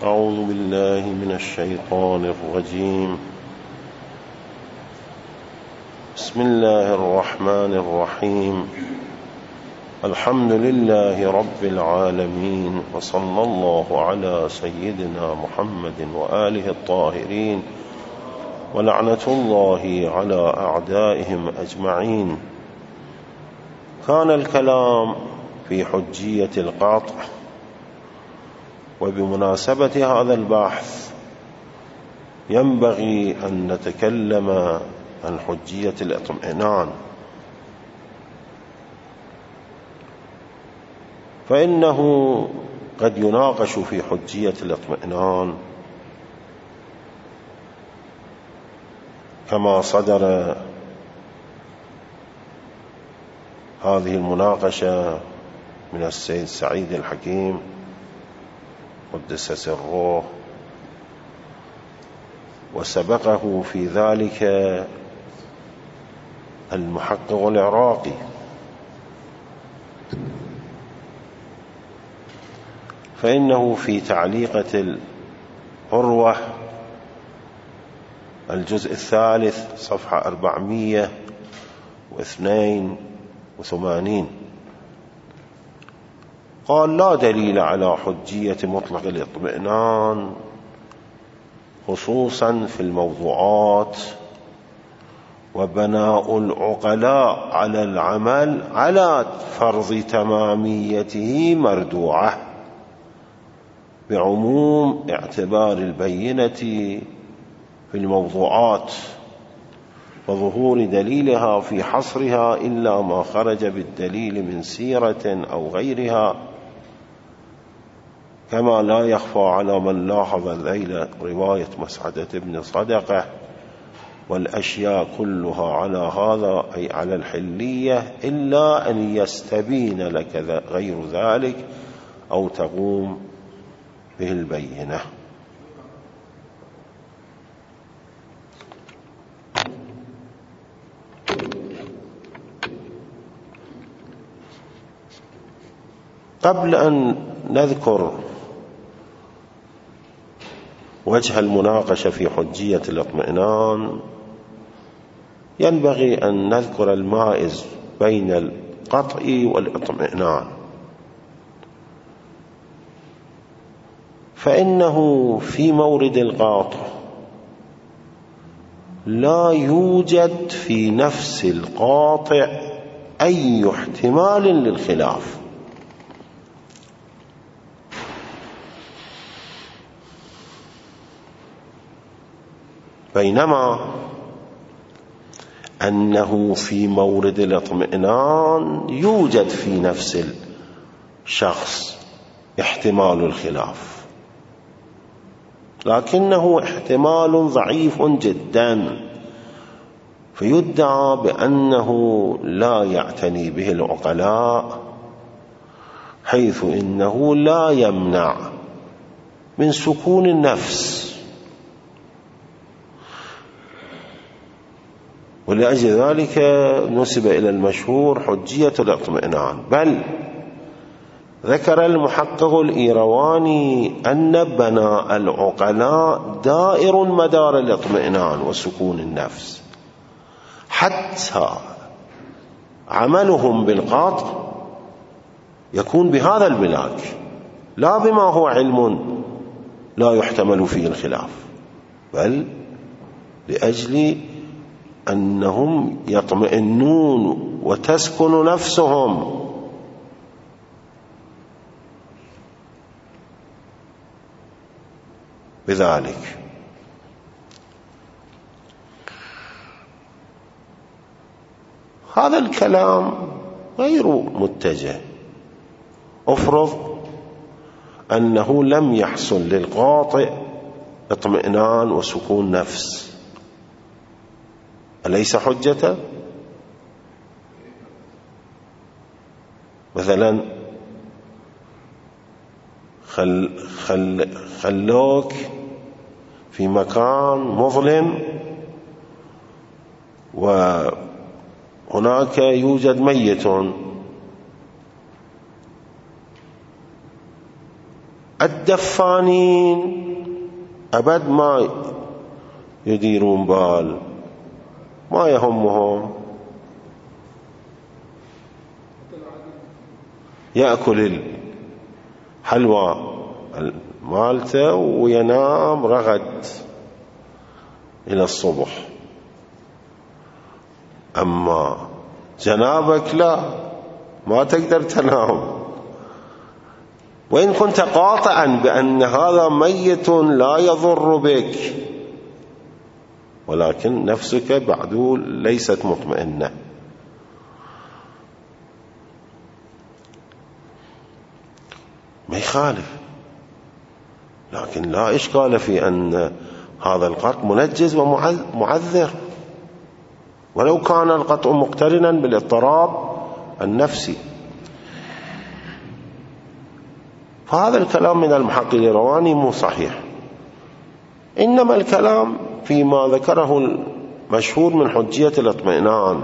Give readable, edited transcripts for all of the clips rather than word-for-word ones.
أعوذ بالله من الشيطان الرجيم. بسم الله الرحمن الرحيم. الحمد لله رب العالمين، وصلى الله على سيدنا محمد وآله الطاهرين، ولعنة الله على أعدائهم أجمعين. كان الكلام في حجية القطع، وبمناسبة هذا البحث ينبغي أن نتكلم عن حجية الاطمئنان، فإنه قد يناقش في حجية الاطمئنان كما صدر هذه المناقشة من السيد سعيد الحكيم قدس سره، وسبقه في ذلك المحقق العراقي. فإنه في تعليقة العروة الجزء الثالث صفحة 482 قال: لا دليل على حجية مطلق الاطمئنان، خصوصا في الموضوعات، وبناء العقلاء على العمل على فرض تماميته مردوعة، بعموم اعتبار البينة في الموضوعات وظهور دليلها في حصرها، إلا ما خرج بالدليل من سيرة أو غيرها، كما لا يخفى على من لاحظ الليلة رواية مسعدة بن صدقة والأشياء كلها على هذا، أي على الحلية، إلا أن يستبين لك غير ذلك أو تقوم به البينة. قبل أن نذكر وجه المناقشة في حجية الاطمئنان، ينبغي أن نذكر المائز بين القطع والاطمئنان. فإنه في مورد القاطع لا يوجد في نفس القاطع أي احتمال للخلاف، بينما أنه في مورد الاطمئنان يوجد في نفس الشخص احتمال الخلاف، لكنه احتمال ضعيف جدا، فيدعى بأنه لا يعتني به العقلاء، حيث إنه لا يمنع من سكون النفس. ولأجل ذلك نسب إلى المشهور حجية الاطمئنان. بل ذكر المحقق الإيرواني أن بناء العقلاء دائر مدار الاطمئنان وسكون النفس، حتى عملهم بالقاطع يكون بهذا البلاك، لا بما هو علم لا يحتمل فيه الخلاف، بل لأجل أنهم يطمئنون وتسكن نفسهم. بذلك هذا الكلام غير متجه. أفرض أنه لم يحصل للقاطع اطمئنان وسكون نفس، أليس حجة؟ مثلا خلوك في مكان مظلم وهناك يوجد ميت، الدفانين أبد ما يديرون بال، ما يهمهم، يأكل الحلوى مالته وينام رغد إلى الصبح. أما جنابك لا، ما تقدر تنام، وإن كنت قاطعا بأن هذا ميت لا يضر بك، ولكن نفسك بعد ليست مطمئنة. ما يخالف، لكن لا إشكال في أن هذا القطع منجز ومعذر، ولو كان القطع مقترنا بالاضطراب النفسي. فهذا الكلام من المحقق الرواني مو صحيح، إنما الكلام فيما ذكره المشهور من حجية الاطمئنان،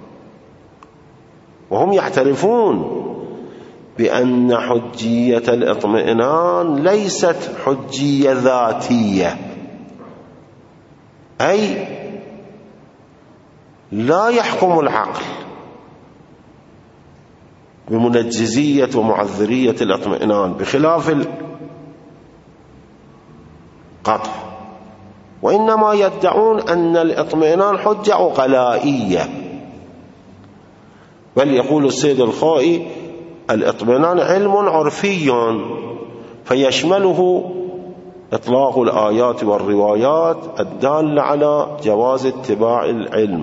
وهم يعترفون بأن حجية الاطمئنان ليست حجية ذاتية، أي لا يحكم العقل بمنجزية ومعذرية الاطمئنان بخلاف القطع، وإنما يدعون أن الاطمئنان حجة عقلائية. بل يقول السيد الخوئي: الاطمئنان علم عرفي فيشمله إطلاق الآيات والروايات الدالة على جواز اتباع العلم.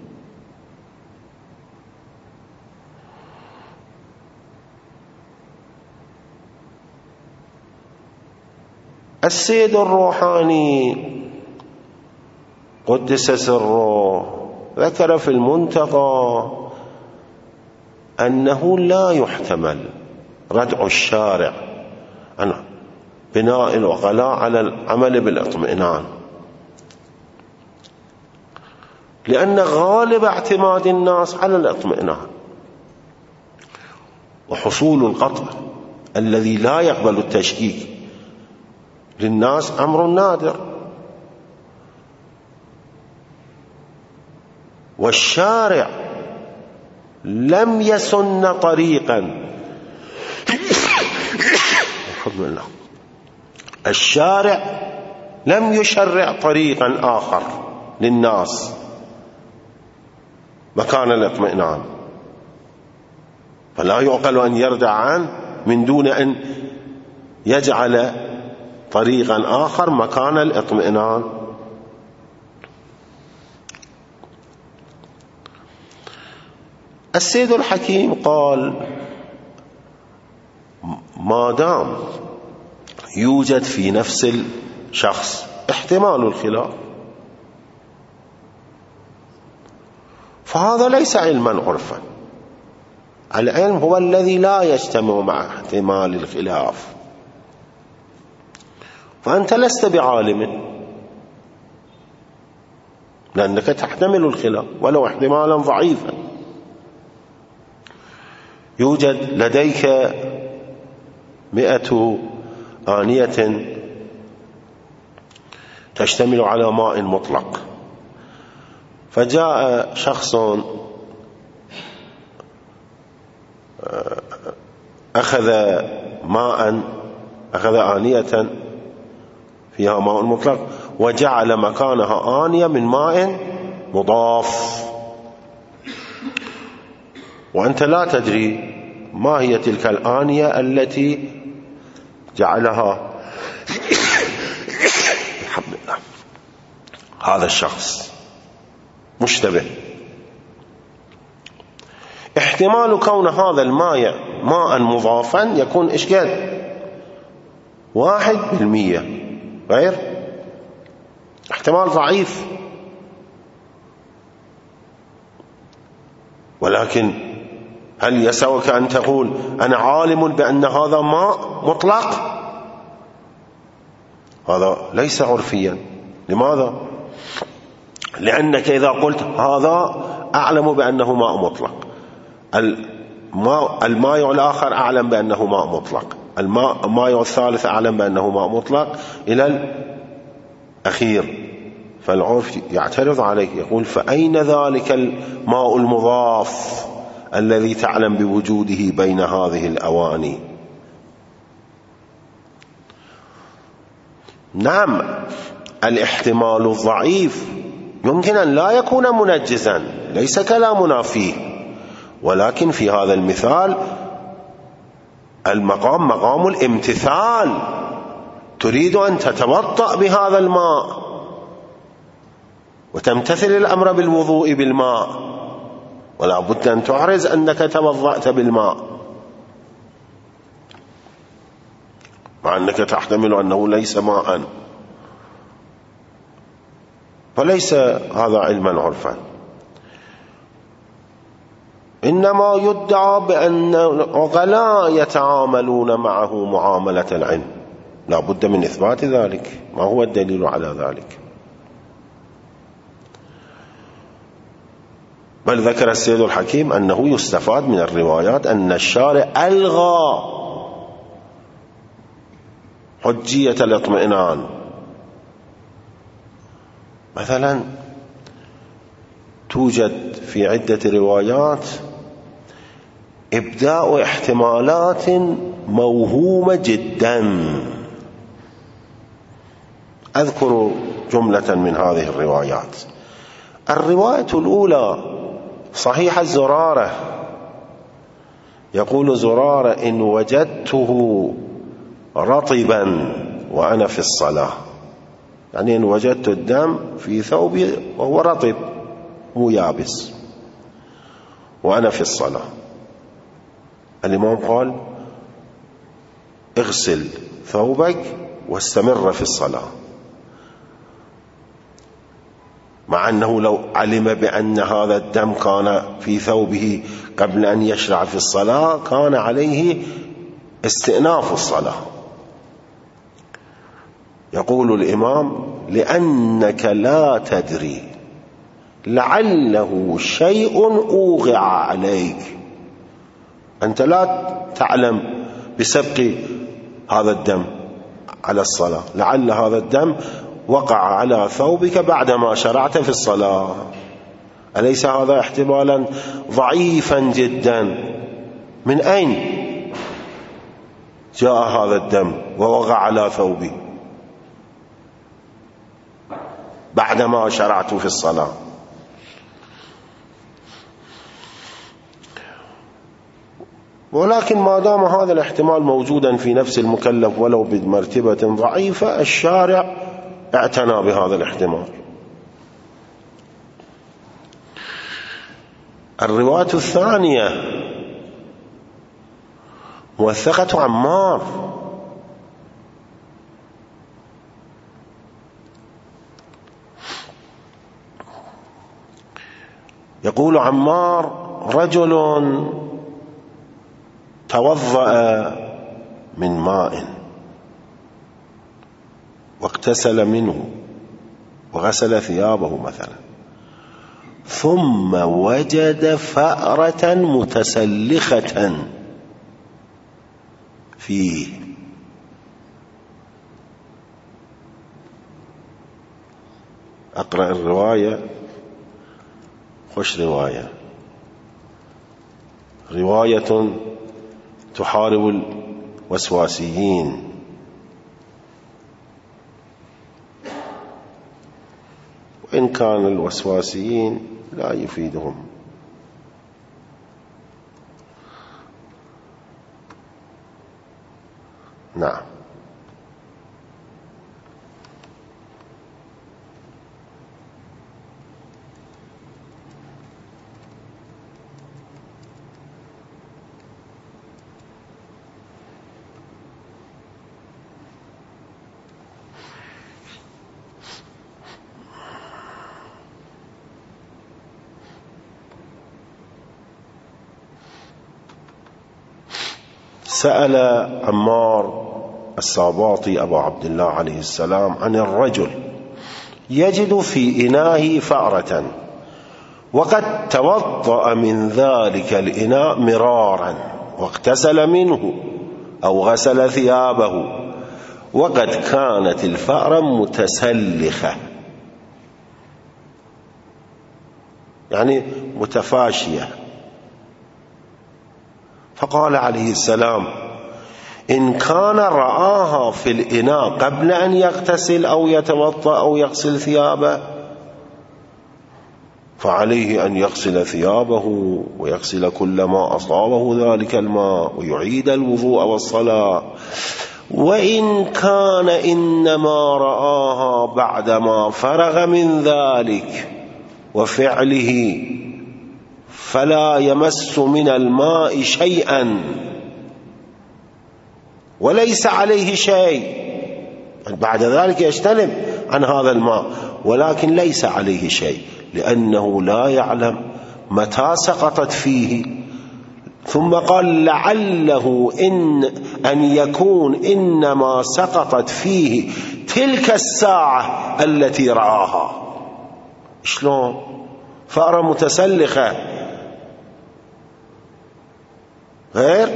السيد الروحاني قدس سره ذكر في المنتقى أنه لا يحتمل ردع الشارع عن بناء العقلاء على العمل بالاطمئنان، لأن غالب اعتماد الناس على الاطمئنان، وحصول القطع الذي لا يقبل التشكيك للناس أمر نادر. والشارع لم يسن طريقا الشارع لم يشرع طريقا آخر للناس مكان الاطمئنان، فلا يعقل أن يردع عنه من دون أن يجعل طريقا آخر مكان الاطمئنان. السيد الحكيم قال: ما دام يوجد في نفس الشخص احتمال الخلاف فهذا ليس علما عرفا، العلم هو الذي لا يجتمع مع احتمال الخلاف، فأنت لست بعالم لأنك تحتمل الخلاف ولو احتمالا ضعيفا. يوجد لديك 100 آنية تشتمل على ماء مطلق، فجاء شخص أخذ آنية فيها ماء مطلق وجعل مكانها آنية من ماء مضاف، وأنت لا تدري ما هي تلك الآنية التي جعلها الحمد لله هذا الشخص مشتبه. احتمال كون هذا الماء ماء مضافا يكون إشكال 1%، غير احتمال ضعيف. ولكن هل يسوك أن تقول أنا عالم بأن هذا ماء مطلق؟ هذا ليس عرفيا. لماذا؟ لأنك إذا قلت هذا أعلم بأنه ماء مطلق، الماء الآخر أعلم بأنه ماء مطلق، الماء الثالث أعلم بأنه ماء مطلق إلى الأخير، فالعرف يعترض عليه، يقول فأين ذلك الماء المضاف الذي تعلم بوجوده بين هذه الأواني؟ نعم، الاحتمال الضعيف يمكن أن لا يكون منجزا، ليس كلامنا فيه، ولكن في هذا المثال المقام مقام الامتثال، تريد أن تتوضأ بهذا الماء وتمتثل الأمر بالوضوء بالماء، ولا بد أن تعرز أنك توضأت بالماء، مع أنك تحتمل أنه ليس ماء، فليس هذا علما عرفا. إنما يدعى بأن العقلاء يتعاملون معه معاملة العلم، لا بد من إثبات ذلك. ما هو الدليل على ذلك؟ بل ذكر السيد الحكيم أنه يستفاد من الروايات أن الشارع ألغى حجية الاطمئنان. مثلا توجد في عدة روايات إبداء احتمالات موهومة جدا. أذكر جملة من هذه الروايات. الرواية الأولى صحيح الزرارة، يقول زرارة إن وجدته رطبا وأنا في الصلاة، يعني إن وجدت الدم في ثوبي وهو رطب مو يابس وأنا في الصلاة، الإمام قال اغسل ثوبك واستمر في الصلاة، مع أنه لو علم بأن هذا الدم كان في ثوبه قبل أن يشرع في الصلاة كان عليه استئناف الصلاة. يقول الإمام لأنك لا تدري لعله شيء أوقع عليك، أنت لا تعلم بسبق هذا الدم على الصلاة، لعل هذا الدم وقع على ثوبك بعدما شرعت في الصلاة. أليس هذا احتمالا ضعيفا جدا؟ من أين جاء هذا الدم ووقع على ثوبي بعدما شرعت في الصلاة؟ ولكن ما دام هذا الاحتمال موجودا في نفس المكلف ولو بمرتبة ضعيفة، الشارع اعتنى بهذا الاحتمال. الرواية الثانية موثقة عمار، يقول عمار رجل توضأ من ماء واغتسل منه وغسل ثيابه مثلا، ثم وجد فأرة متسلخة فيه، أقرأ الرواية، خش رواية، رواية تحارب الوسواسيين. وإن كان الوسواسيين لا يفيدهم. نعم. سأل عمار الساباطي أبو عبد الله عليه السلام عن الرجل يجد في إنائه فأرة وقد توضأ من ذلك الإناء مرارا واغتسل منه أو غسل ثيابه وقد كانت الفأرة متسلخة، يعني متفاشية. فقال عليه السلام: إن كان رآها في الإناء قبل أن يغتسل أو يتوضأ أو يغسل ثيابه فعليه أن يغسل ثيابه ويغسل كل ما أصابه ذلك الماء ويعيد الوضوء والصلاة. وإن كان إنما رآها بعدما فرغ من ذلك وفعله فلا يمس من الماء شيئا وليس عليه شيء، بعد ذلك يجتنب عن هذا الماء ولكن ليس عليه شيء، لأنه لا يعلم متى سقطت فيه. ثم قال: لعله أن يكون إنما سقطت فيه تلك الساعة التي رآها. شلون؟ فأرة متسلخة غير،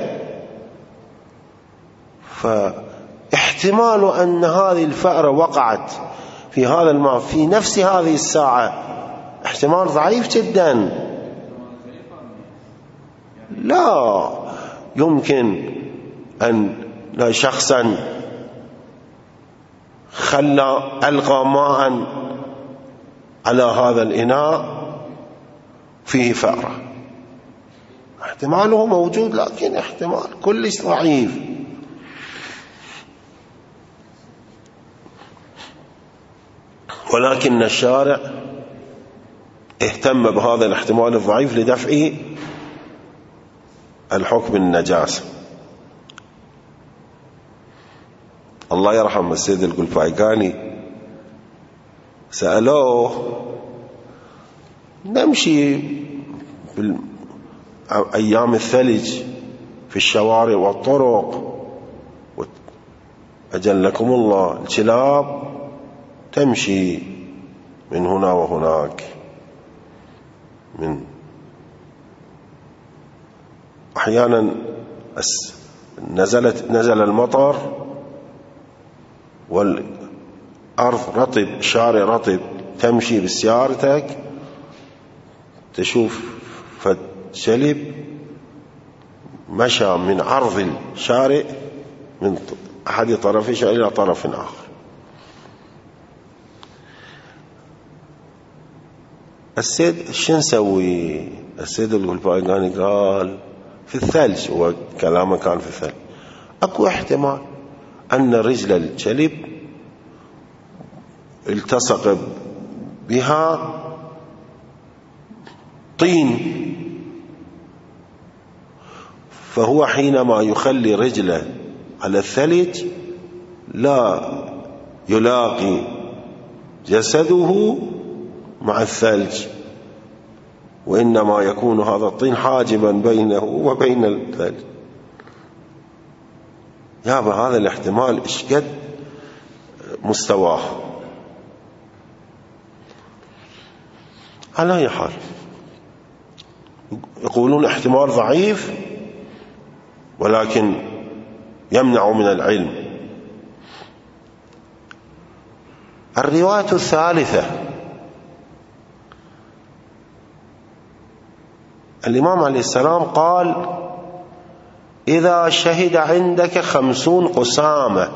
فاحتمال أن هذه الفأرة وقعت في هذا الماء في نفس هذه الساعة احتمال ضعيف جدا. لا يمكن أن شخصا ألقى ماء على هذا الإناء فيه فأرة، احتماله موجود لكن احتمال كلش ضعيف. ولكن الشارع اهتم بهذا الاحتمال الضعيف لدفع الحكم النجاسة. الله يرحم السيد القلفايقاني سألوه: نمشي أيام الثلج في الشوارع والطرق أجلكم الله الكلاب تمشي من هنا وهناك، أحيانا نزل المطر والأرض رطب، شارع رطب، تمشي بسيارتك تشوف فشلب مشى من عرض الشارع من أحد طرف الشارع إلى طرف آخر. السيد شو نسوي؟ السيد القلفايقاني قال: في الثلج، وكلامه كان في الثلج، أكو احتمال أن رجل الكلب التصق بها طين، فهو حينما يخلي رجله على الثلج لا يلاقي جسده مع الثلج، وإنما يكون هذا الطين حاجبا بينه وبين الثلج. يابا هذا الاحتمال اشقد مستواه. على أي حال يقولون احتمال ضعيف ولكن يمنع من العلم. الرواية الثالثة: الإمام عليه السلام قال: إذا شهد عندك 50 قسامة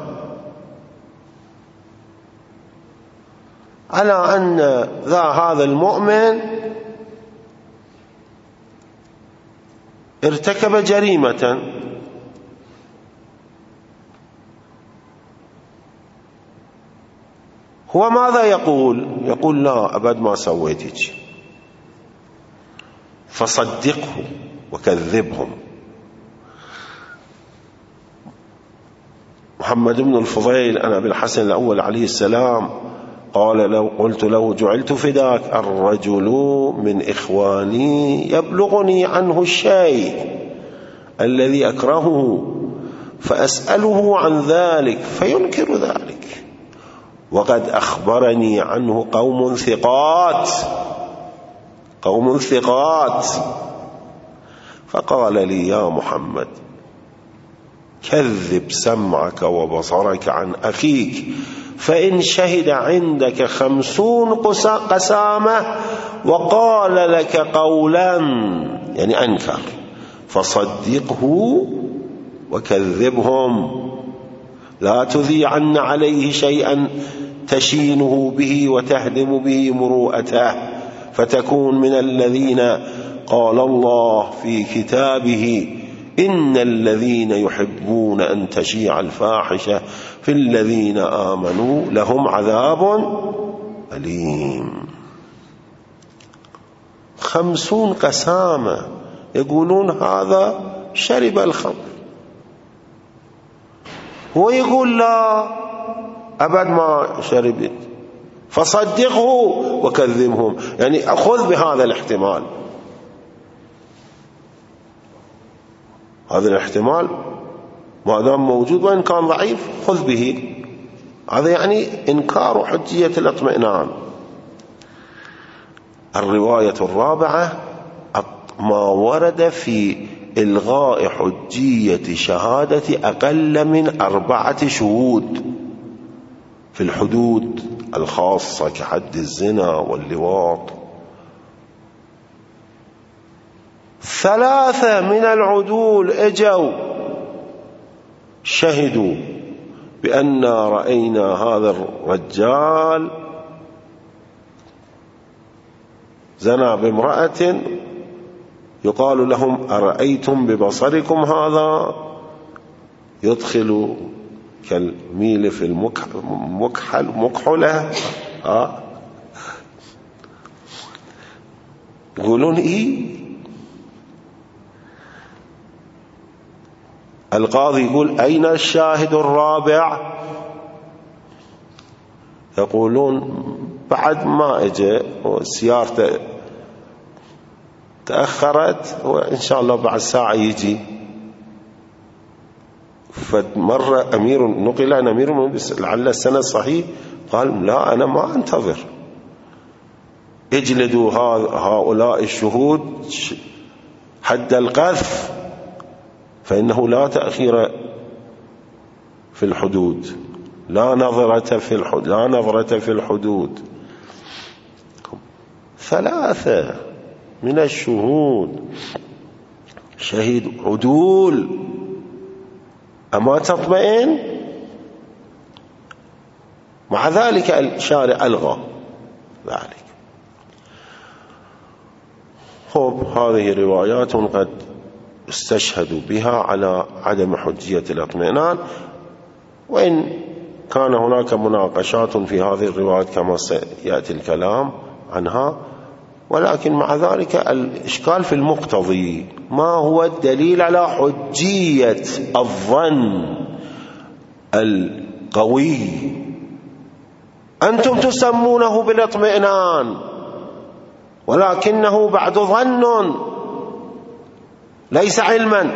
على أن هذا المؤمن ارتكب جريمة، هو ماذا يقول؟ يقول: لا أبد ما سويتك، فصدقه وكذبهم. محمد بن الفضيل عن أبي الحسن الأول عليه السلام قال: قلت له: جعلت فداك، الرجل من إخواني يبلغني عنه الشيء الذي أكرهه فأسأله عن ذلك فينكر ذلك، وقد أخبرني عنه قوم ثقات، فقال لي: يا محمد، كذب سمعك وبصرك عن أخيك، فإن شهد عندك 50 قسامة وقال لك قولا، يعني أنكر، فصدقه وكذبهم، لا تذيعن عليه شيئا تشينه به وتهدم به مروءته، فتكون من الذين قال الله في كتابه: إن الذين يحبون أن تشيع الفاحشة في الذين آمنوا لهم عذاب أليم. 50 قسامة يقولون هذا شرب الخمر، هو يقول لا أبد ما شربت، فصدقه وكذبهم، يعني أخذ بهذا الاحتمال. هذا الاحتمال ما دام موجود وإن كان ضعيف خذ به، هذا يعني إنكار حجية الاطمئنان. الرواية الرابعة ما ورد في إلغاء حجية شهادة أقل من 4 شهود في الحدود الخاصة كحد الزنا واللواط. 3 من العدول اجوا شهدوا بأن رأينا هذا الرجال زنا بامرأة، يقال لهم: أرأيتم ببصركم هذا يدخل كالميل في المكحلة؟ يقولون إيه؟ القاضي يقول: أين الشاهد الرابع؟ يقولون: بعد ما اجى وسيارته تأخرت وإن شاء الله بعد ساعة يجي. فمر نقل أن أمير المؤمنين لعل السنة صحيح قال: لا، أنا ما أنتظر، اجلدوا هؤلاء الشهود حد القذف، فإنه لا تأخير في الحدود، لا نظرة في الحدود. 3 من الشهود شهيد عدول، أما تطمئن؟ مع ذلك الشارع ألغى ذلك. هذه روايات قد استشهدوا بها على عدم حجية الاطمئنان، وإن كان هناك مناقشات في هذه الروايات كما سيأتي الكلام عنها، ولكن مع ذلك الإشكال في المقتضي. ما هو الدليل على حجية الظن القوي؟ أنتم تسمونه بالاطمئنان، ولكنه بعد ظن ليس علما،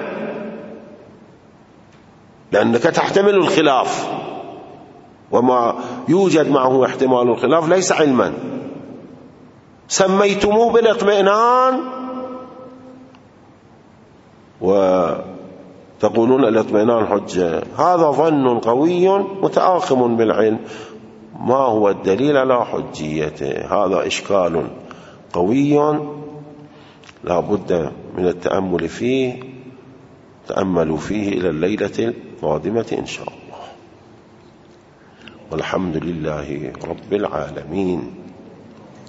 لأنك تحتمل الخلاف، وما يوجد معه احتمال الخلاف ليس علما. سميتموه بالاطمئنان وتقولون الاطمئنان حجة، هذا ظن قوي متآخم بالعلم. ما هو الدليل على حجيته؟ هذا إشكال قوي لا بد من التأمل فيه، تأملوا فيه إلى الليلة القادمة إن شاء الله. والحمد لله رب العالمين.